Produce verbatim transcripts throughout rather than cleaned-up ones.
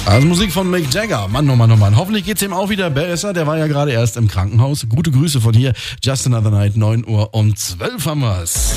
Also Musik von Mick Jagger. Mann, oh Mann, oh Mann. Hoffentlich geht's ihm auch wieder besser. Der war ja gerade erst im Krankenhaus. Gute Grüße von hier. Just Another Night, neun Uhr um zwölf haben wir's.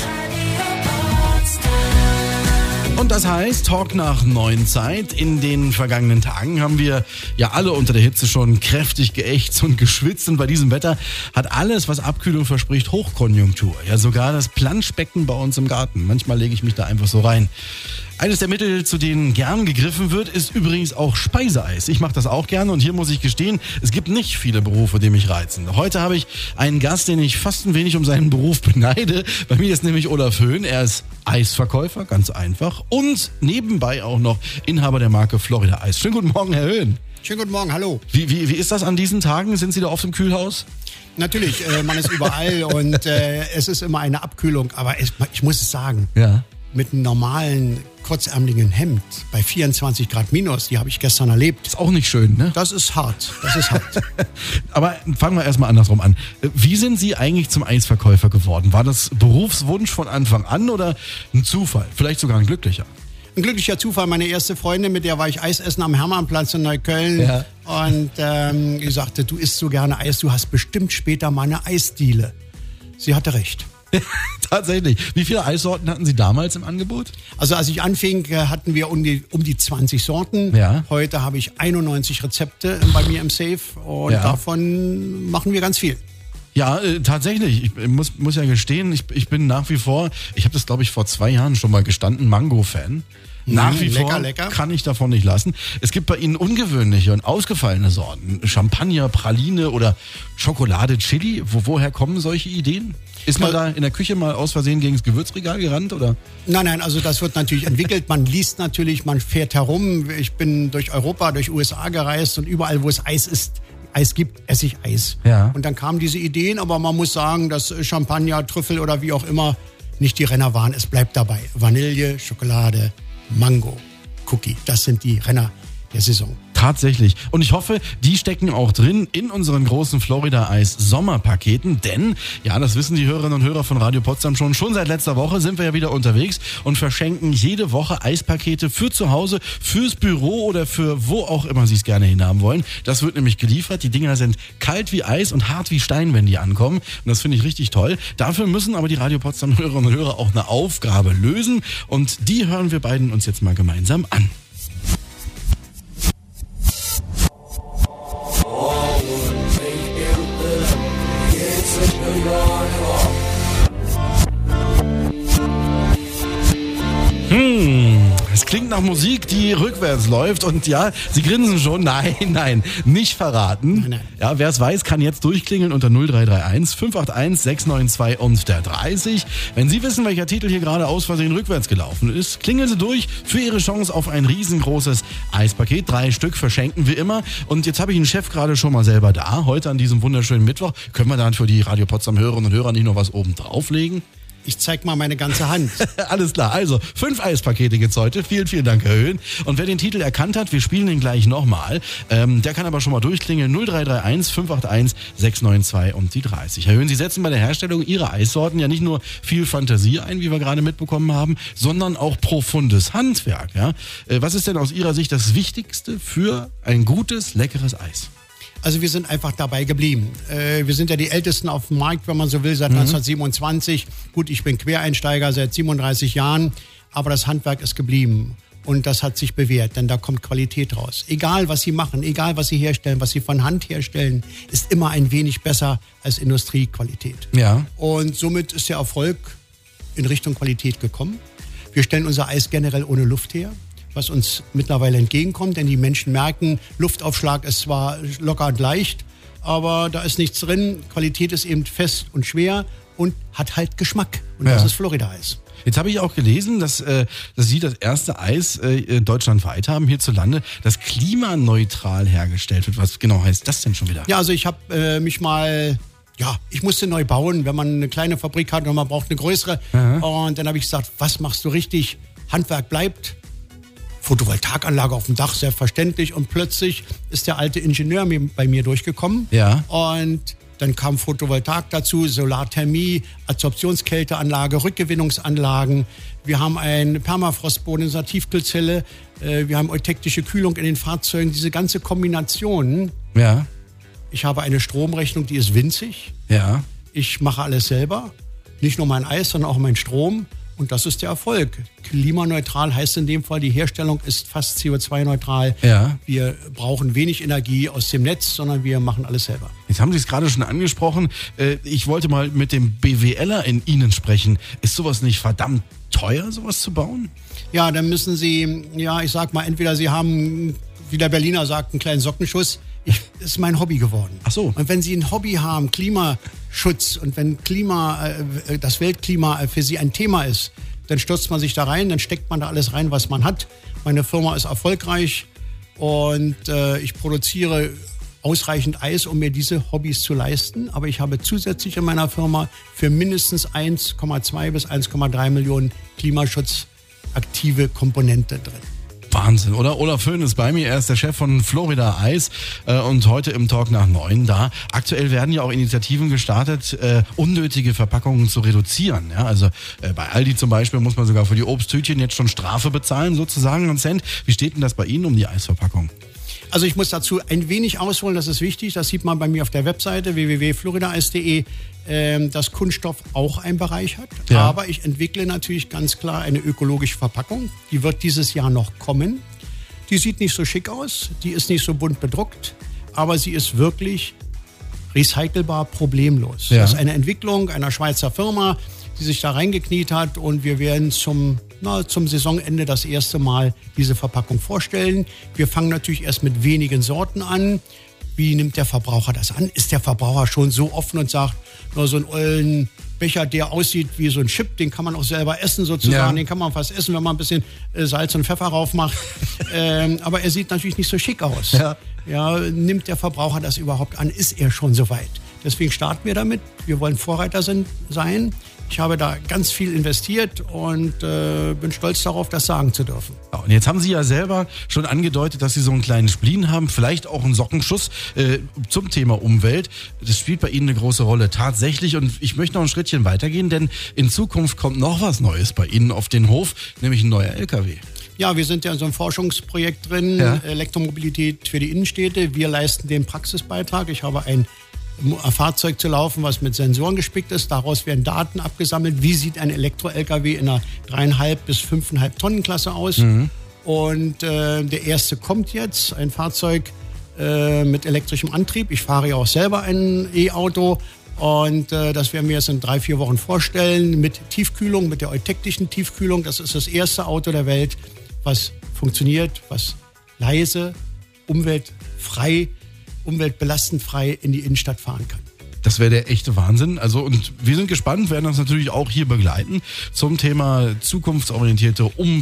Und das heißt, Talk nach neun Zeit. In den vergangenen Tagen haben wir ja alle unter der Hitze schon kräftig geächtzt und geschwitzt. Und bei diesem Wetter hat alles, was Abkühlung verspricht, Hochkonjunktur. Ja, sogar das Planschbecken bei uns im Garten. Manchmal lege ich mich da einfach so rein. Eines der Mittel, zu denen gern gegriffen wird, ist übrigens auch Speiseeis. Ich mache das auch gerne und hier muss ich gestehen, es gibt nicht viele Berufe, die mich reizen. Heute habe ich einen Gast, den ich fast ein wenig um seinen Beruf beneide. Bei mir ist nämlich Olaf Höhn. Er ist Eisverkäufer, ganz einfach. Und nebenbei auch noch Inhaber der Marke Florida Eis. Schönen guten Morgen, Herr Höhn. Schönen guten Morgen, hallo. Wie, wie, wie ist das an diesen Tagen? Sind Sie da oft im Kühlhaus? Natürlich, äh, man ist überall und äh, es ist immer eine Abkühlung. Aber es, ich muss es sagen, ja. Mit einem normalen, kurzärmeligen Hemd bei vierundzwanzig Grad minus, die habe ich gestern erlebt. Ist auch nicht schön, ne? Das ist hart, das ist hart. Aber fangen wir erstmal andersrum an. Wie sind Sie eigentlich zum Eisverkäufer geworden? War das Berufswunsch von Anfang an oder ein Zufall? Vielleicht sogar ein glücklicher? Ein glücklicher Zufall. Meine erste Freundin, mit der war ich Eis essen am Hermannplatz in Neukölln. Ja. Und ähm, die sagte, du isst so gerne Eis, du hast bestimmt später mal eine Eisdiele. Sie hatte recht. Tatsächlich. Wie viele Eissorten hatten Sie damals im Angebot? Also als ich anfing, hatten wir um die, um die zwanzig Sorten. Ja. Heute habe ich einundneunzig Rezepte bei mir im Safe und ja. davon machen wir ganz viel. Ja, äh, tatsächlich. Ich muss, muss ja gestehen, ich, ich bin nach wie vor, ich habe das glaube ich vor zwei Jahren schon mal gestanden, Mango-Fan. Nach wie lecker, vor lecker. Kann ich davon nicht lassen. Es gibt bei Ihnen ungewöhnliche und ausgefallene Sorten. Champagner, Praline oder Schokolade, Chili. Wo, woher kommen solche Ideen? Ist man da in der Küche mal aus Versehen gegen das Gewürzregal gerannt, oder? Nein, nein, also das wird natürlich entwickelt. Man liest natürlich, man fährt herum. Ich bin durch Europa, durch U S A gereist und überall, wo es Eis ist, Eis gibt, esse ich Eis. Ja. Und dann kamen diese Ideen, aber man muss sagen, dass Champagner, Trüffel oder wie auch immer nicht die Renner waren. Es bleibt dabei. Vanille, Schokolade, Mango, Cookie. Das sind die Renner der Saison. Tatsächlich. Und ich hoffe, die stecken auch drin in unseren großen Florida-Eis-Sommerpaketen. Denn, ja, das wissen die Hörerinnen und Hörer von Radio Potsdam schon, schon seit letzter Woche sind wir ja wieder unterwegs und verschenken jede Woche Eispakete für zu Hause, fürs Büro oder für wo auch immer Sie es gerne hinhaben wollen. Das wird nämlich geliefert. Die Dinger sind kalt wie Eis und hart wie Stein, wenn die ankommen. Und das finde ich richtig toll. Dafür müssen aber die Radio Potsdam Hörerinnen und Hörer auch eine Aufgabe lösen. Und die hören wir beiden uns jetzt mal gemeinsam an. Hm, es klingt nach Musik, die rückwärts läuft und ja, Sie grinsen schon. Nein, nein, nicht verraten. Nein, nein. Ja, wer es weiß, kann jetzt durchklingeln unter null drei drei eins fünf acht eins sechs neun zwei und der dreißig. Wenn Sie wissen, welcher Titel hier gerade aus Versehen rückwärts gelaufen ist, klingeln Sie durch für Ihre Chance auf ein riesengroßes Eispaket. Drei Stück verschenken wir immer. Und jetzt habe ich den Chef gerade schon mal selber da. Heute an diesem wunderschönen Mittwoch. Können wir dann für die Radio Potsdam Hörerinnen und Hörer nicht noch was oben drauflegen? Ich zeig mal meine ganze Hand. Alles klar, also fünf Eispakete gibt's heute. Vielen, vielen Dank, Herr Höhn. Und wer den Titel erkannt hat, wir spielen ihn gleich nochmal. Ähm, der kann aber schon mal durchklingeln. null drei drei eins fünf acht eins sechs neun zwei und die dreißig. Herr Höhn, Sie setzen bei der Herstellung Ihrer Eissorten ja nicht nur viel Fantasie ein, wie wir gerade mitbekommen haben, sondern auch profundes Handwerk. Ja? Äh, was ist denn aus Ihrer Sicht das Wichtigste für ein gutes, leckeres Eis? Also wir sind einfach dabei geblieben. Äh, wir sind ja die Ältesten auf dem Markt, wenn man so will, seit Mhm. neunzehnhundertsiebenundzwanzig. Gut, ich bin Quereinsteiger seit siebenunddreißig Jahren, aber das Handwerk ist geblieben. Und das hat sich bewährt, denn da kommt Qualität raus. Egal, was Sie machen, egal, was Sie herstellen, was Sie von Hand herstellen, ist immer ein wenig besser als Industriequalität. Ja. Und somit ist der Erfolg in Richtung Qualität gekommen. Wir stellen unser Eis generell ohne Luft her, was uns mittlerweile entgegenkommt, denn die Menschen merken, Luftaufschlag ist zwar locker und leicht, aber da ist nichts drin. Qualität ist eben fest und schwer und hat halt Geschmack. Und Ja. das ist Florida-Eis. Jetzt habe ich auch gelesen, dass, äh, dass Sie das erste Eis äh, deutschlandweit haben, hierzulande, das klimaneutral hergestellt wird. Was genau heißt das denn schon wieder? Ja, also ich habe äh, mich mal... Ja, ich musste neu bauen, wenn man eine kleine Fabrik hat und man braucht eine größere. Aha. Und dann habe ich gesagt, was machst du richtig? Handwerk bleibt. Photovoltaikanlage auf dem Dach, selbstverständlich. Und plötzlich ist der alte Ingenieur mir, bei mir durchgekommen Ja. und Dann kam Photovoltaik dazu, Solarthermie, Adsorptionskälteanlage, Rückgewinnungsanlagen. Wir haben einen Permafrostboden in unserer Tiefkühlzelle. Wir haben eutektische Kühlung in den Fahrzeugen. Diese ganze Kombination. Ja. Ich habe eine Stromrechnung, die ist winzig. Ja. Ich mache alles selber. Nicht nur mein Eis, sondern auch mein Strom. Und das ist der Erfolg. Klimaneutral heißt in dem Fall, die Herstellung ist fast C O zwei neutral. Ja. Wir brauchen wenig Energie aus dem Netz, sondern wir machen alles selber. Jetzt haben Sie es gerade schon angesprochen. Ich wollte mal mit dem BWLer in Ihnen sprechen. Ist sowas nicht verdammt teuer, sowas zu bauen? Ja, dann müssen Sie, ja, ich sag mal, entweder Sie haben, wie der Berliner sagt, einen kleinen Sockenschuss. Ich, das ist mein Hobby geworden. Ach so. Und wenn Sie ein Hobby haben, Klimaschutz, und wenn Klima, äh, das Weltklima für Sie ein Thema ist, dann stürzt man sich da rein, dann steckt man da alles rein, was man hat. Meine Firma ist erfolgreich und äh, ich produziere ausreichend Eis, um mir diese Hobbys zu leisten. Aber ich habe zusätzlich in meiner Firma für mindestens eins Komma zwei bis eins Komma drei Millionen klimaschutzaktive Komponente drin. Wahnsinn, oder? Olaf Föhn ist bei mir, er ist der Chef von Florida Eis äh, und heute im Talk nach neun da. Aktuell werden ja auch Initiativen gestartet, äh, unnötige Verpackungen zu reduzieren. Ja? Also äh, bei Aldi zum Beispiel muss man sogar für die Obsttütchen jetzt schon Strafe bezahlen, sozusagen einen Cent. Wie steht denn das bei Ihnen um die Eisverpackung? Also ich muss dazu ein wenig ausholen, das ist wichtig. Das sieht man bei mir auf der Webseite w w w punkt florida eis punkt de, äh, dass Kunststoff auch einen Bereich hat. Ja. Aber ich entwickle natürlich ganz klar eine ökologische Verpackung. Die wird dieses Jahr noch kommen. Die sieht nicht so schick aus, die ist nicht so bunt bedruckt, aber sie ist wirklich recycelbar, problemlos. Ja. Das ist eine Entwicklung einer Schweizer Firma, die sich da reingekniet hat, und wir werden zum Na, zum Saisonende das erste Mal diese Verpackung vorstellen. Wir fangen natürlich erst mit wenigen Sorten an. Wie nimmt der Verbraucher das an? Ist der Verbraucher schon so offen und sagt, nur so einen ollen Becher, der aussieht wie so ein Chip, den kann man auch selber essen sozusagen, ja. Den kann man fast essen, wenn man ein bisschen Salz und Pfeffer rauf macht. ähm, aber er sieht natürlich nicht so schick aus. Ja. Ja, nimmt der Verbraucher das überhaupt an? Ist er schon so weit? Deswegen starten wir damit. Wir wollen Vorreiter sein. Ich habe da ganz viel investiert und äh, bin stolz darauf, das sagen zu dürfen. Ja, und jetzt haben Sie ja selber schon angedeutet, dass Sie so einen kleinen Spleen haben, vielleicht auch einen Sockenschuss äh, zum Thema Umwelt. Das spielt bei Ihnen eine große Rolle tatsächlich, und ich möchte noch ein Schrittchen weitergehen, denn in Zukunft kommt noch was Neues bei Ihnen auf den Hof, nämlich ein neuer L K W. Ja, wir sind ja in so einem Forschungsprojekt drin, ja. Elektromobilität für die Innenstädte. Wir leisten den Praxisbeitrag. Ich habe ein Fahrzeug zu laufen, was mit Sensoren gespickt ist. Daraus werden Daten abgesammelt. Wie sieht ein Elektro-L K W in einer dreieinhalb bis fünfeinhalb Tonnen Klasse aus? Mhm. Und äh, der erste kommt jetzt, ein Fahrzeug äh, mit elektrischem Antrieb. Ich fahre ja auch selber ein E-Auto. Und äh, das werden wir jetzt in drei, vier Wochen vorstellen mit Tiefkühlung, mit der eutektischen Tiefkühlung. Das ist das erste Auto der Welt, was funktioniert, was leise, umweltfrei, umweltbelastendfrei in die Innenstadt fahren kann. Das wäre der echte Wahnsinn. Also, und wir sind gespannt, werden das natürlich auch hier begleiten zum Thema zukunftsorientierte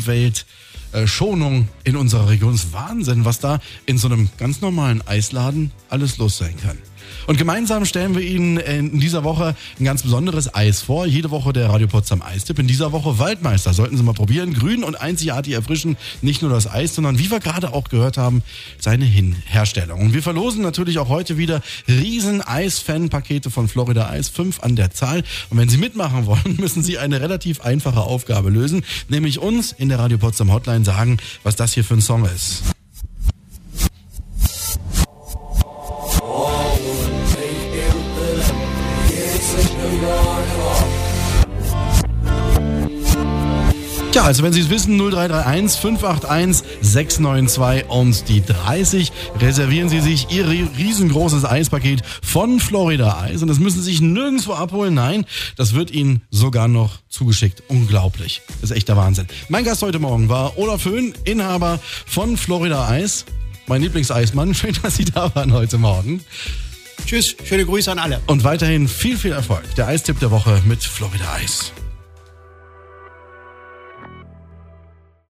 Umweltschonung in unserer Region. Es ist Wahnsinn, was da in so einem ganz normalen Eisladen alles los sein kann. Und gemeinsam stellen wir Ihnen in dieser Woche ein ganz besonderes Eis vor. Jede Woche der Radio Potsdam Eistipp. In dieser Woche Waldmeister. Sollten Sie mal probieren. Grün und einzigartig erfrischen. Nicht nur das Eis, sondern wie wir gerade auch gehört haben, seine Hin- Herstellung. Und wir verlosen natürlich auch heute wieder riesen Eis-Fan-Pakete von Florida Eis. Fünf an der Zahl. Und wenn Sie mitmachen wollen, müssen Sie eine relativ einfache Aufgabe lösen. Nämlich uns in der Radio Potsdam Hotline sagen, was das hier für ein Song ist. Ja, also wenn Sie es wissen, null drei drei eins fünf acht eins sechs neun zwei und die dreißig, reservieren Sie sich Ihr riesengroßes Eispaket von Florida Eis, und das müssen Sie sich nirgendwo abholen. Nein, das wird Ihnen sogar noch zugeschickt. Unglaublich. Das ist echt der Wahnsinn. Mein Gast heute Morgen war Olaf Föhn, Inhaber von Florida Eis. Mein Lieblingseismann. Schön, dass Sie da waren heute Morgen. Tschüss, schöne Grüße an alle. Und weiterhin viel, viel Erfolg. Der Eistipp der Woche mit Florida Eis.